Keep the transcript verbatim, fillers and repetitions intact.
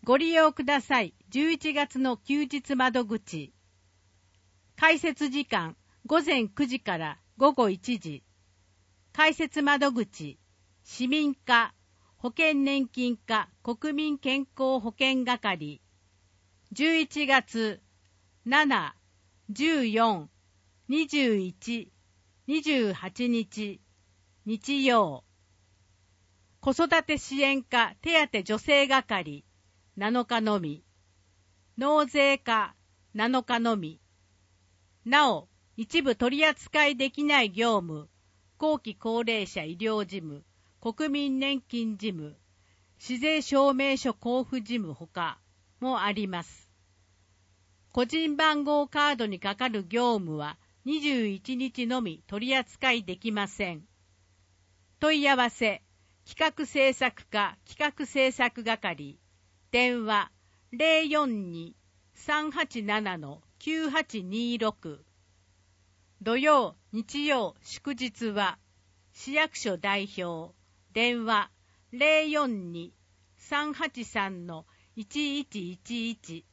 ご利用ください。じゅういちがつの休日窓口。開設時間ごぜんくじからごごいちじ。開設窓口、市民課、保険年金課国民健康保険係。じゅういちがつなな、じゅうよん、にじゅういち、にじゅうはちにち、日曜。子育て支援課手当助成係、なのかのみ。納税課、なのかのみ。なお、一部取り扱いできない業務、後期高齢者医療事務、国民年金事務、市税証明書交付事務ほかもあります。個人番号カードにかかる業務はにじゅういちにちのみ取り扱いできません。問い合わせ、企画制作課企画制作係、電話 ゼロよんに さんはちなな きゅうはちにろく。土曜、日曜、祝日は市役所代表、電話 ゼロよんに さんはちさん いちいちいちいち。